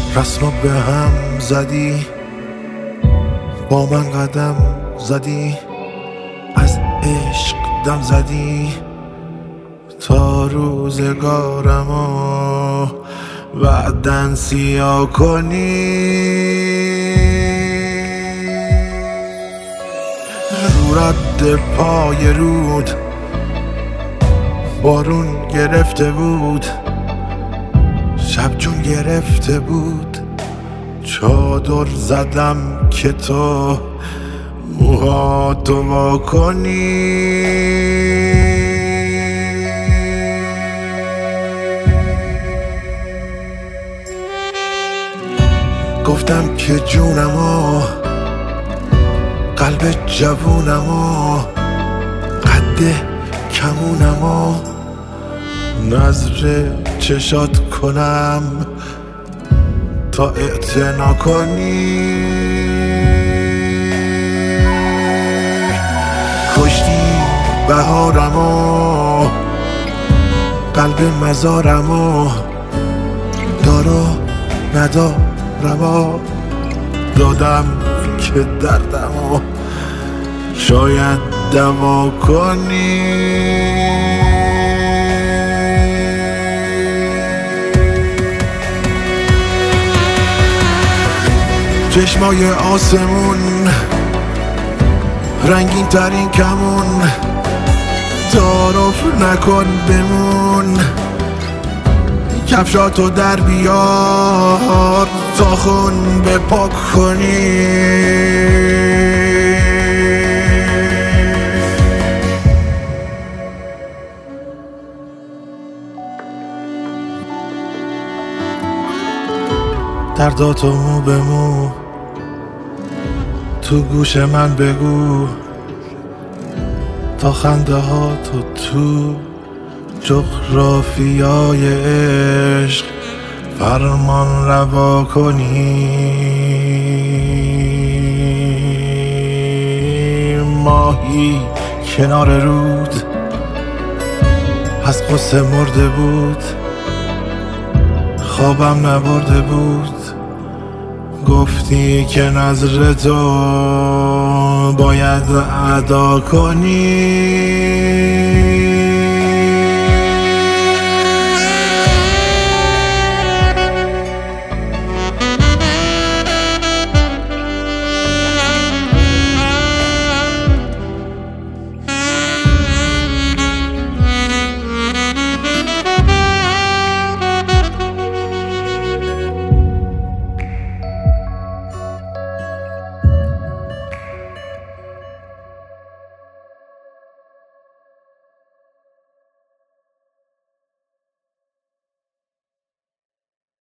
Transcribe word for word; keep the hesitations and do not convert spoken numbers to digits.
رسمو به هم زدی، با من قدم زدی، از عشق دم زدی، تا روزگارمو بعدن سیاه کنی. رو رد پای رود بارون گرفته بود، شب جون گرفته بود، چادر زدم که تو موهاتو وا کنی. گفتم که جونمو، قلب جوونمو، قد کمونمو نظر چشات کنم تا اعتنا کنی. کشتی بهارمو، قلب مزارمو، دارو ندارمو دادم که دردمو شاید دوا کنی. چشمای آسمون رنگین ترین کمون، تعارف نکن بمون، کفشاتو در بیار تا خون بپاک کنی. درداتو مو به مو تو گوش من بگو، تا خنده ها تو تو جغرافیای عشق فرمان روا کنی. ماهی کنار رود از قصه مرده بود، خوابم نبرده بود، گفتی که نظر تو باید ادا کنی.